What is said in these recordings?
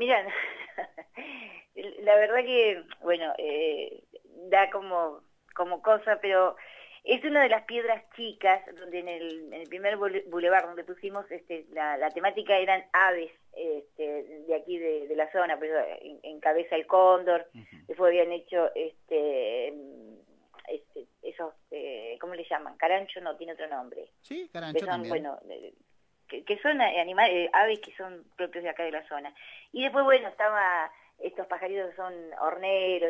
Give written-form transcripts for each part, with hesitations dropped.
Mira, la verdad que, bueno, da como cosa, pero es una de las piedras chicas, donde en el primer bulevar donde pusimos, la temática eran aves, de aquí de la zona, pero encabeza el cóndor. Ujú. Después habían hecho, esos, ¿cómo le llaman? Carancho, no, tiene otro nombre, Sí, que Carancho son, también. bueno, que son animales, aves que son propios de acá de la zona. Y después, bueno, estaba estos pajaritos que son horneros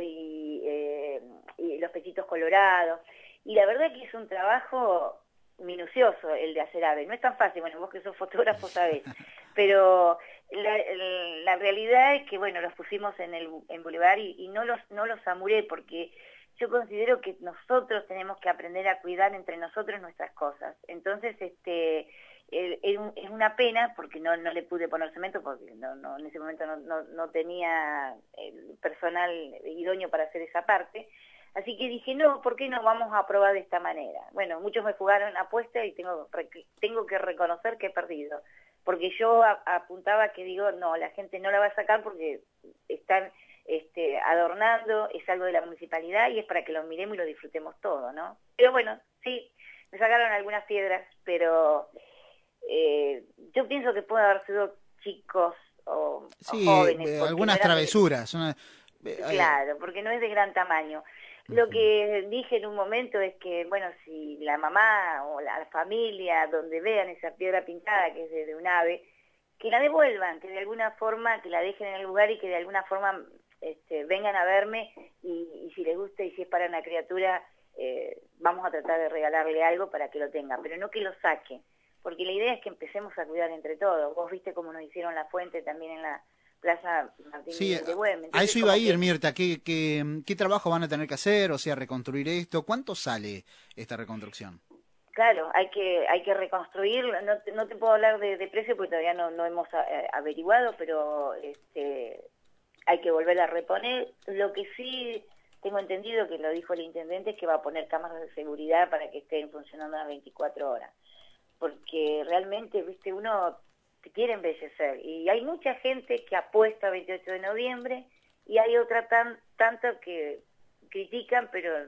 y los pechitos colorados. Y la verdad que es un trabajo minucioso el de hacer aves. No es tan fácil, bueno, vos que sos fotógrafo sabés. Pero la realidad es que, bueno, los pusimos en Boulevard y no los amuré, porque yo considero que nosotros tenemos que aprender a cuidar entre nosotros nuestras cosas. Entonces, es una pena, porque no le pude poner cemento, porque en ese momento no tenía el personal idóneo para hacer esa parte. Así que dije, no, ¿por qué no vamos a probar de esta manera? Bueno, muchos me jugaron apuesta y tengo que reconocer que he perdido, porque yo apuntaba que digo, no, la gente no la va a sacar porque están adornando, es algo de la municipalidad y es para que lo miremos y lo disfrutemos todo, ¿no? Pero bueno, sí, me sacaron algunas piedras, pero yo pienso que puede haber sido chicos o Sí, jóvenes, porque no algunas eran travesuras. claro, porque no es de gran tamaño. Lo Ujú. que dije en un momento es que, bueno, si la mamá o la familia, donde vean esa piedra pintada, que es de un ave, que la devuelvan, que de alguna forma, que la dejen en el lugar y que de alguna forma vengan a verme y si les gusta y si es para una criatura, vamos a tratar de regalarle algo para que lo tenga, pero no que lo saque, porque la idea es que empecemos a cuidar entre todos. Vos viste cómo nos hicieron la fuente también en la Plaza Sí, Martín de Güemes, a entonces eso iba a como ir, que Mirta. ¿Qué trabajo van a tener que hacer? O sea, reconstruir esto. ¿Cuánto sale esta reconstrucción? claro, hay que reconstruir. No te puedo hablar de precio porque todavía no hemos averiguado, pero hay que volver a reponer. Lo que sí tengo entendido, que lo dijo el intendente, es que va a poner cámaras de seguridad para que estén funcionando las 24 horas. Porque realmente, viste, uno quiere embellecer. Y hay mucha gente que apuesta a 28 de noviembre y hay otra tanto que critican, pero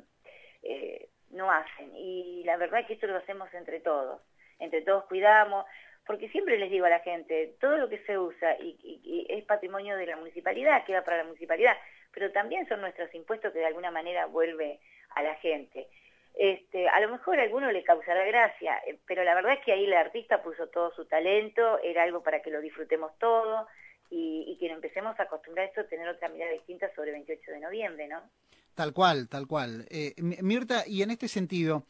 no hacen. Y la verdad es que esto lo hacemos entre todos cuidamos, porque siempre les digo a la gente, todo lo que se usa y es patrimonio de la municipalidad, queda para la municipalidad, pero también son nuestros impuestos que de alguna manera vuelve a la gente. A lo mejor a alguno le causará gracia, pero la verdad es que ahí el artista puso todo su talento, era algo para que lo disfrutemos todo y que nos empecemos a acostumbrar a esto, a tener otra mirada distinta sobre el 28 de noviembre, ¿no? Tal cual, tal cual. Mirta, y en este sentido,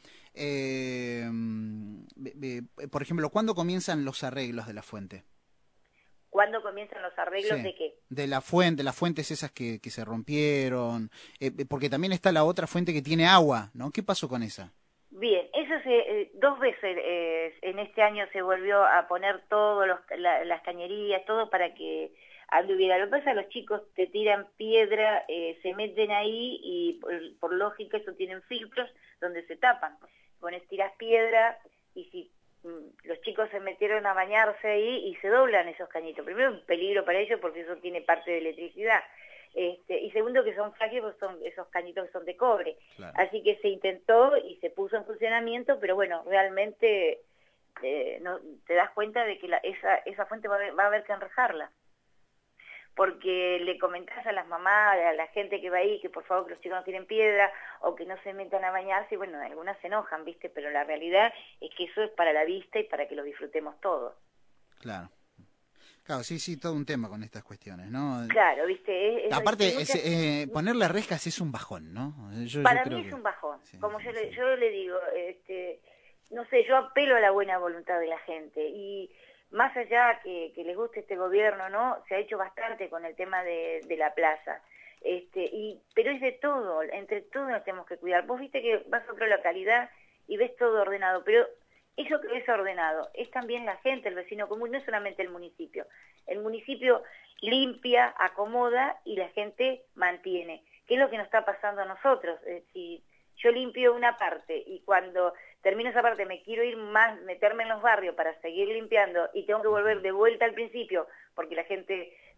por ejemplo, ¿cuándo comienzan los arreglos de la fuente? ¿Cuándo comienzan los arreglos Sí, de qué? de la fuente, las fuentes esas que se rompieron, porque también está la otra fuente que tiene agua, ¿no? ¿Qué pasó con esa? Bien, dos veces en este año se volvió a poner todas las cañerías, todo para que anduviera. Lo que pasa es que los chicos te tiran piedra, se meten ahí y por lógica eso tienen filtros donde se tapan. Pones, tiras piedra y si los chicos se metieron a bañarse ahí y se doblan esos cañitos. Primero, un peligro para ellos porque eso tiene parte de electricidad. Y segundo, que son frágiles, son esos cañitos que son de cobre. Claro. Así que se intentó y se puso en funcionamiento, pero bueno, realmente no, te das cuenta de que esa fuente va a haber que enrejarla. Porque le comentás a las mamás, a la gente que va ahí, que por favor que los chicos no tiren piedra o que no se metan a bañarse, y bueno, algunas se enojan, ¿viste? Pero la realidad es que eso es para la vista y para que lo disfrutemos todos. Claro. Claro, sí, sí, todo un tema con estas cuestiones, ¿no? Claro, ¿viste? Aparte, Muchas. ponerle rejas es un bajón, ¿no? Yo Para mí creo es que... un bajón, Sí, como sí, sí. yo le digo, no sé, yo apelo a la buena voluntad de la gente y más allá que les guste este gobierno, ¿no? Se ha hecho bastante con el tema de la plaza, pero es de todo, entre todos nos tenemos que cuidar. Vos viste que vas a otra localidad y ves todo ordenado, pero eso que ves ordenado es también la gente, el vecino común, no es solamente el municipio. El municipio limpia, acomoda y la gente mantiene. ¿Qué es lo que nos está pasando a nosotros? Si yo limpio una parte y cuando termino esa parte me quiero ir más, meterme en los barrios para seguir limpiando y tengo que volver de vuelta al principio porque la gente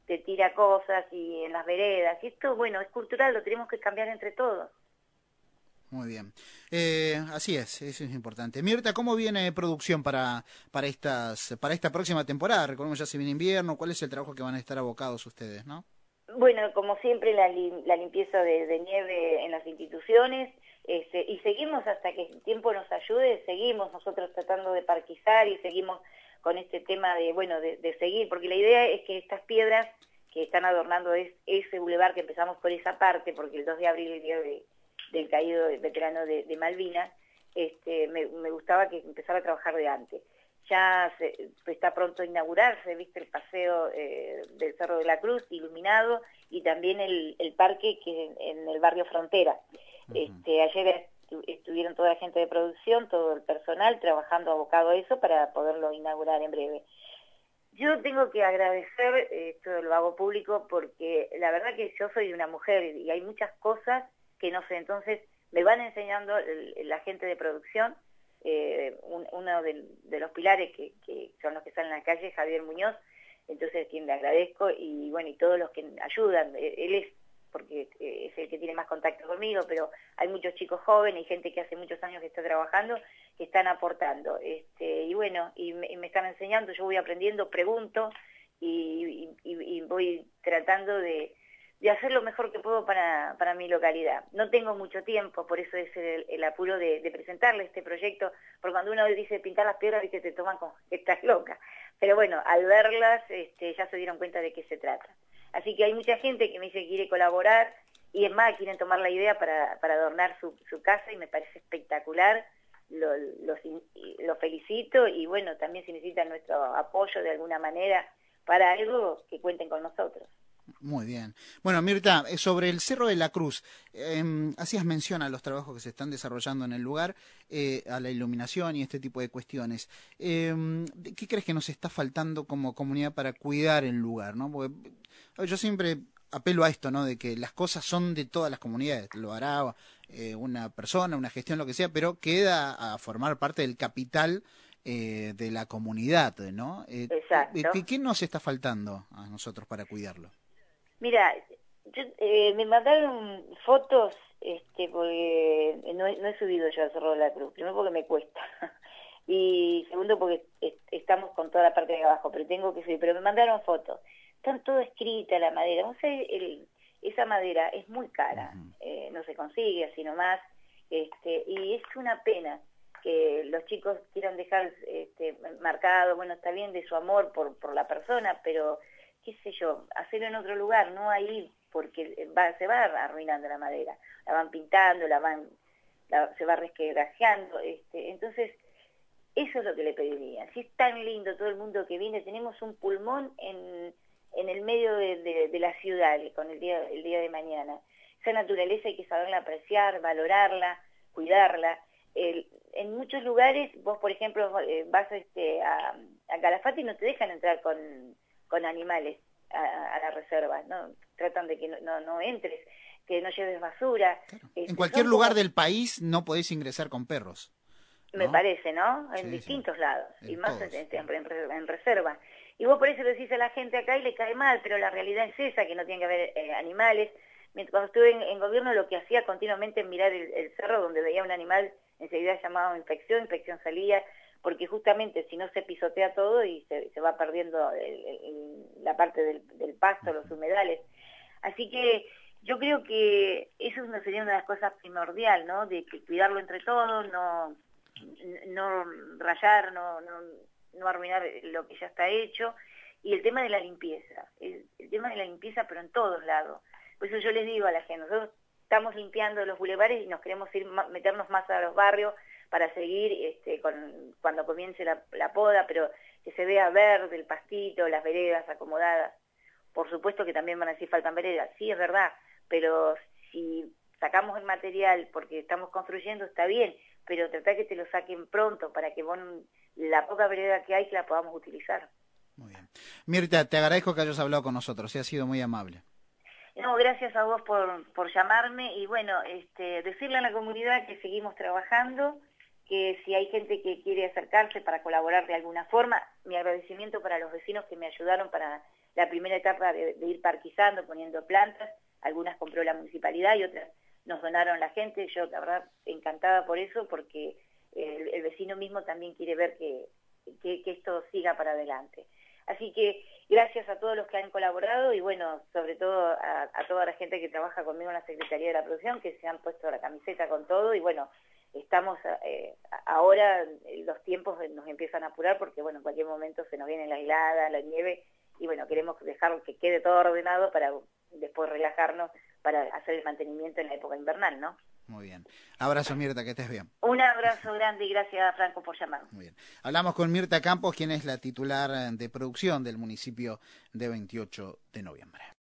te tira cosas y en las veredas. Y esto, bueno, es cultural, lo tenemos que cambiar entre todos. Muy bien. Así es, eso es importante. Mirta, ¿cómo viene producción para esta próxima temporada? Recordemos, ya se viene invierno. ¿Cuál es el trabajo que van a estar abocados ustedes, no? Bueno, como siempre, la limpieza de nieve en las instituciones, y seguimos hasta que el tiempo nos ayude, seguimos nosotros tratando de parquizar y seguimos con este tema de, bueno, de seguir, porque la idea es que estas piedras que están adornando ese bulevar, que empezamos por esa parte, porque el 2 de abril, el día del caído veterano de Malvinas, me gustaba que empezara a trabajar de antes. Ya está pronto a inaugurarse, viste, el paseo del Cerro de la Cruz iluminado, y también el parque que en el barrio Frontera. Ayer estuvieron toda la gente de producción, todo el personal trabajando abocado a eso para poderlo inaugurar en breve. Yo tengo que agradecer, esto lo hago público, porque la verdad que yo soy una mujer y hay muchas cosas que no sé, entonces me van enseñando la gente de producción. Uno de los pilares que son los que están en la calle, Javier Muñoz, entonces quien le agradezco, y bueno, y todos los que ayudan. Él es, porque es el que tiene más contacto conmigo, pero hay muchos chicos jóvenes y gente que hace muchos años que está trabajando, que están aportando, y bueno, y me están enseñando, yo voy aprendiendo, pregunto, y voy tratando de hacer lo mejor que puedo para mi localidad. No tengo mucho tiempo, por eso es el apuro de presentarle este proyecto, porque cuando uno dice pintar las piedras, viste, te toman como que estás loca. Pero bueno, al verlas ya se dieron cuenta de qué se trata. Así que hay mucha gente que me dice que quiere colaborar, y es más, quieren tomar la idea para adornar su casa, y me parece espectacular. Lo felicito, y bueno, también si necesitan nuestro apoyo de alguna manera para algo, que cuenten con nosotros. Muy bien. Bueno, Mirta, sobre el Cerro de la Cruz, hacías mención a los trabajos que se están desarrollando en el lugar, a la iluminación y este tipo de cuestiones. ¿Qué crees que nos está faltando como comunidad para cuidar el lugar, ¿no? Porque yo siempre apelo a esto, ¿no? De que las cosas son de todas las comunidades. Lo hará una persona, una gestión, lo que sea, pero queda a formar parte del capital de la comunidad, ¿no? Exacto. ¿Qué nos está faltando a nosotros para cuidarlo? Mira, me mandaron fotos, porque no he subido yo al Cerro de la Cruz. Primero porque me cuesta, y segundo porque estamos con toda la parte de abajo, pero tengo que subir. Pero me mandaron fotos. Están todo escrita la madera. No sé, esa madera es muy cara, no se consigue así nomás, y es una pena que los chicos quieran dejar marcado, bueno, está bien, de su amor por la persona, pero qué sé yo, hacerlo en otro lugar, no ahí, porque se va arruinando la madera, la van pintando, se va resquebrajeando, entonces eso es lo que le pediría. Si es tan lindo todo el mundo que viene, tenemos un pulmón en el medio de la ciudad con el día de mañana. Esa naturaleza hay que saberla apreciar, valorarla, cuidarla. En muchos lugares, vos por ejemplo vas a Calafate y no te dejan entrar con animales a la reserva, ¿no? Tratan de que no entres, que no lleves basura. Claro. En cualquier lugar del país no podés ingresar con perros, me ¿no? parece, ¿no? En Sí, distintos sí. lados, y En más todos. en reserva. Y vos por eso le decís a la gente acá y le cae mal, pero la realidad es esa, que no tiene que haber animales. Cuando estuve en gobierno, lo que hacía continuamente es mirar el cerro, donde veía un animal, enseguida llamaba inspección salía, porque justamente si no se pisotea todo y se va perdiendo la parte del pasto, los humedales. Así que yo creo que eso sería una de las cosas primordial, ¿no? De que cuidarlo entre todos, no rayar, no arruinar lo que ya está hecho, y el tema de la limpieza, el tema de la limpieza, pero en todos lados. Por eso yo les digo a la gente, nosotros estamos limpiando los bulevares y nos queremos meternos más a los barrios para seguir cuando comience la poda, pero que se vea verde, el pastito, las veredas acomodadas. Por supuesto que también van a decir faltan veredas, sí, es verdad, pero si sacamos el material porque estamos construyendo, está bien, pero tratar que te lo saquen pronto para que la poca vereda que hay, que la podamos utilizar. Muy bien. Mirta, te agradezco que hayas hablado con nosotros, ha sido muy amable. No, gracias a vos por llamarme, y bueno, decirle a la comunidad que seguimos trabajando, que si hay gente que quiere acercarse para colaborar de alguna forma, mi agradecimiento para los vecinos que me ayudaron para la primera etapa de ir parquizando, poniendo plantas, algunas compró la municipalidad y otras nos donaron la gente. Yo, la verdad, encantada por eso, porque el vecino mismo también quiere ver que esto siga para adelante. Así que gracias a todos los que han colaborado y bueno, sobre todo a toda la gente que trabaja conmigo en la Secretaría de la Producción, que se han puesto la camiseta con todo y bueno, estamos ahora, los tiempos nos empiezan a apurar porque bueno, en cualquier momento se nos viene la helada, la nieve y bueno, queremos dejar que quede todo ordenado para después relajarnos para hacer el mantenimiento en la época invernal, ¿no? Muy bien. Abrazo, Mirta, que estés bien. Un abrazo grande y gracias, Franco, por llamarme. Muy bien. Hablamos con Mirta Campos, quien es la titular de producción del municipio de 28 de noviembre.